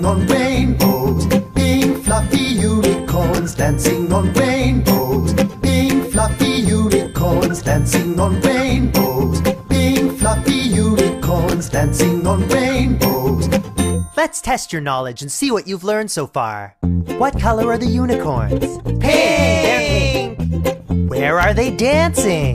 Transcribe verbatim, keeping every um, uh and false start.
on rainbows. Pink fluffy unicorns dancing on rainbows. Pink fluffy unicorns dancing on rainbows. Pink fluffy unicorns dancing on rainbows. Let's test your knowledge and see what you've learned so far. What color are the unicorns? Pink! They're pink. Where are they dancing?